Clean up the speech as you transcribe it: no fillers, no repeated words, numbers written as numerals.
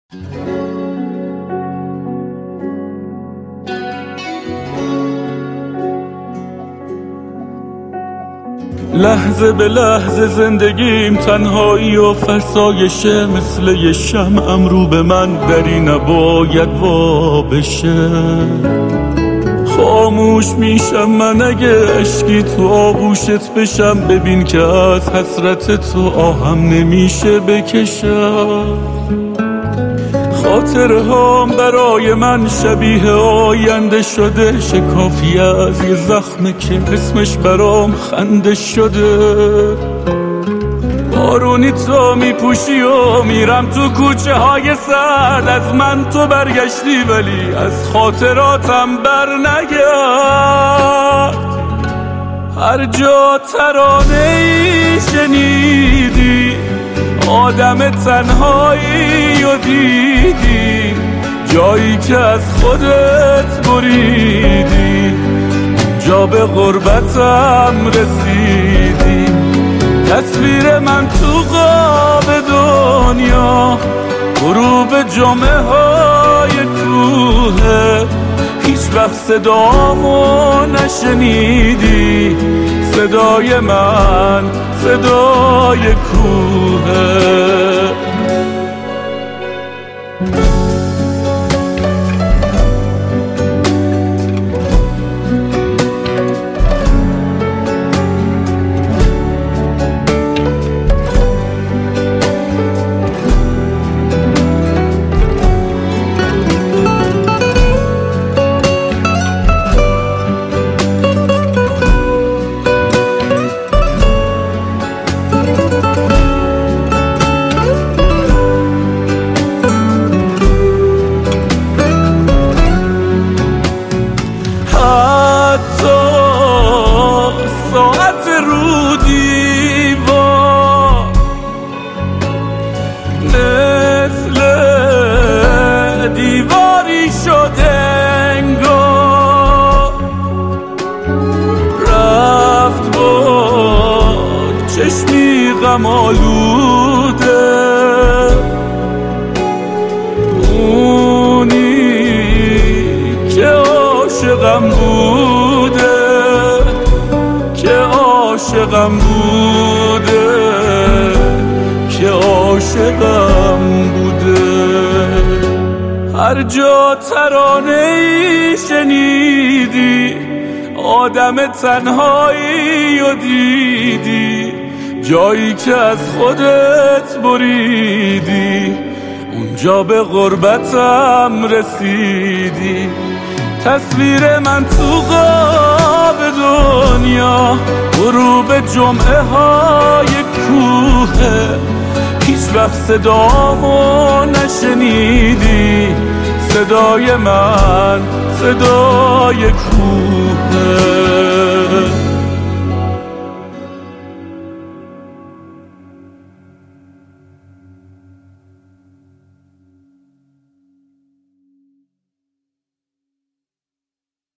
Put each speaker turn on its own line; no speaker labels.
لحظه به لحظه زندگیم تنهایی و فرسایشه، مثل یه شمعم رو به من دری نباید وا بشه. خاموش میشم من اگه اشکی تو آغوشت بشم، ببین که از حسرت تو آهم نمیشه بکشم. خاطرهام برای من شبیه آینده شده، شکافی از یه زخمه که اسمش برام خنده شده. بارونی تو میپوشی و میرم تو کوچه های سرد، از من تو برگشتی ولی از خاطراتم بر نگرد. هر جا ترانه‌ای شنیدی، آدم تنهایی و دیدی، جایی که از خودت بریدی، جا به غربتم رسیدی. تصویر من تو قاب دنیا، غروب جمعه های کوه، هیچ وقت صدامو نشنیدی، صدای من صدای کوه. ساعت رو دیوار مثل دیواری شده انگار، رفت با چشمی غم آلوده، اونی که عاشقم بوده، عاشقم بوده، که عاشقم بوده. هر جا ترانه‌ای شنیدی، آدم تنهایی و دیدی، جایی که از خودت بریدی، اونجا به غربتم رسیدی. تصویر من تو قاب دنیا، غروب جمعه های کوه، هیچ وقت صدامو نشنیدی، صدای من صدای کوه.